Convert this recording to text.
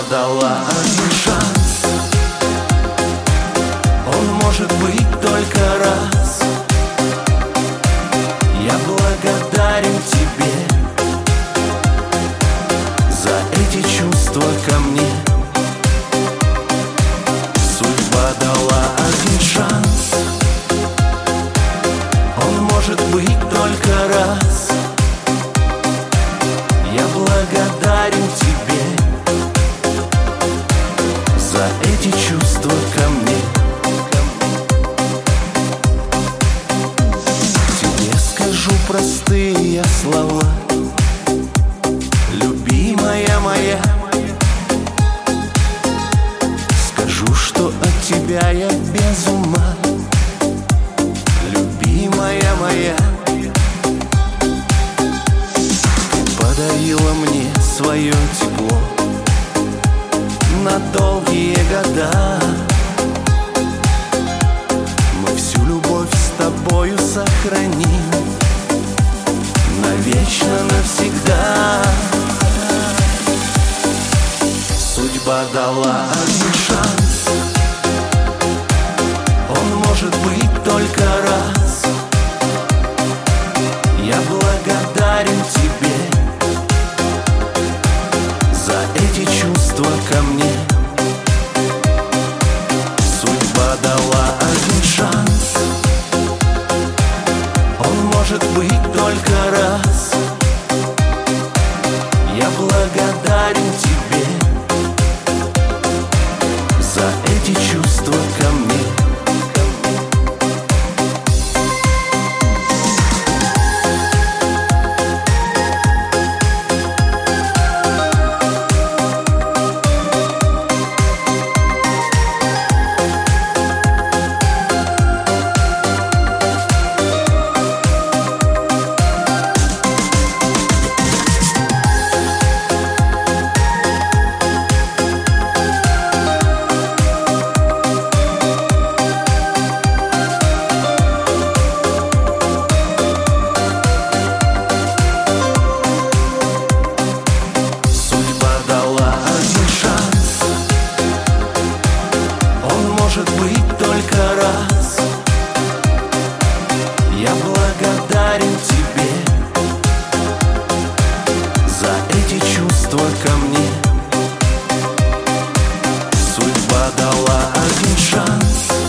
дала один шанс. Он может быть только раз. Я благодарен тебе за эти чувства ко мне. Судьба дала один шанс. Он может быть только раз. Я благодарен тебе за эти чувства ко мне. Тебе скажу простые слова, любимая моя. Скажу, что от тебя я без ума, любимая моя. Ты подарила мне свое тепло на долгие года. Мы всю любовь с тобою сохраним навечно, навсегда. Судьба дала один шанс. Он может быть только раз. Я благодарен тебе за эти чувства ко мне. Судьба дала один шанс. Он может быть только раз. Я благодарен тебе за эти чувства ко мне. Может быть только раз. Я благодарен тебе за эти чувства ко мне. Судьба дала один шанс.